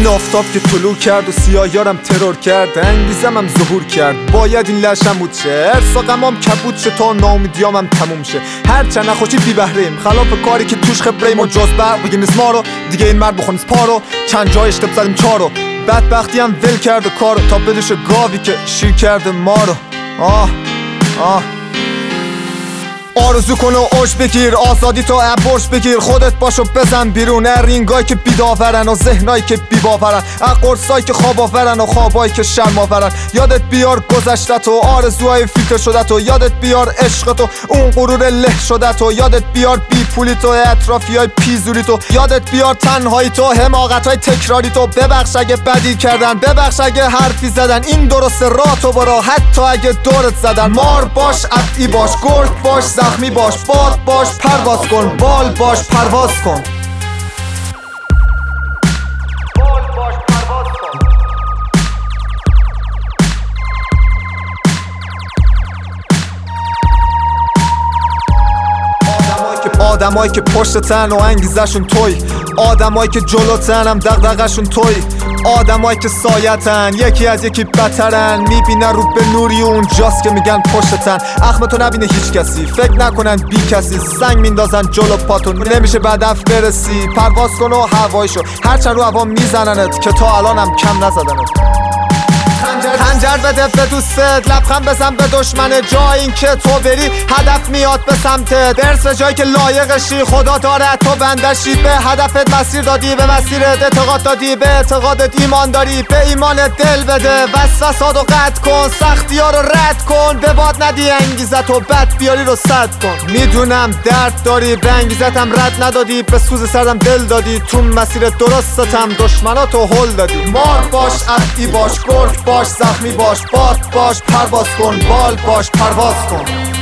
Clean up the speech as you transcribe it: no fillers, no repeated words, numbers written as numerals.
این آفتاب که طلوع کرد و سیاهیارم ترور کرد، انگیزم هم ظهور کرد. باید این لشم بود شه، ارس و غمام کبود شه تا ناامیدیامم تموم شه. هر چند نخوشی بی بهره‌ایم، خلاف کاری که توش خبره‌ایم و جز برق بگیم نیست ما رو. دیگه این مرد بخونیست پا رو، چند جای اشتب زدیم چارو. بدبختی هم ول کرد و کارو تا بدوش گاوی که شیر کرده ما رو. آرزو کن و عشق بگیر، آزادی تو عبرش بگیر. خودت باشو بزن بیرون، رینگایی که بیداورن و ذهنایی که بی‌باورن، قرصایی که خواب آورن و خوابایی که شرم آورن. یادت بیار گذشتت و آرزوهای فیلتر شدت و یادت بیار عشقت و اون غرور له شدت و یادت بیار بی پولی تو اطرافیای پیزوری تو. یادت بیار تنهایی تو حماقتای تکراری تو. ببخش اگه بدی کردن، ببخش اگه حرفی زدن. این درست راه تو برا حتی اگه دورت زدن. مار باش، افعی باش، گرگ باش، زخمی باش، باد باش، پرواز کن، بال باش، پرواز کن. آدمایی که پشت تن و انگیزشون توی، آدمایی که جلوتن هم دغدغه‌شون توی، آدمایی که سایتن یکی از یکی بترن. میبینن رو به نوری اونجاست که میگن پشتتن. اخمتو نبینه هیچ کسی، فکر نکنن بی کسی. سنگ میندازن جلو پاتون، نمیشه به هدف برسی. پرواز کن و هوایشو، هرچند رو هوا میزننت که تا الان هم کم نزدنت. خنجر بده به دوستت، لبخند بزن به دشمنه. جای این که تو بری هدف میاد به سمتت. برس به جایی که لایقشی، خدا داره تو بندشی. به هدفت مسیر دادی، به مسیرت اعتقاد دادی. به اعتقادت ایمان داری، به ایمانت دل بده. وسوسات رو قطع کن، سختی ها رو رد کن. به باد ندی انگیزت و بد بیاری رو صد کن. میدونم درد داری، به انگیزتم رد ندادی. به سوز سردم دل دادی، تو مسیر درستتم دشمناتو هل دادی. مار باش، افعی باش، گرگ باش، زخمی باش، باد باش، پرواز کن، بال باش، پرواز کن.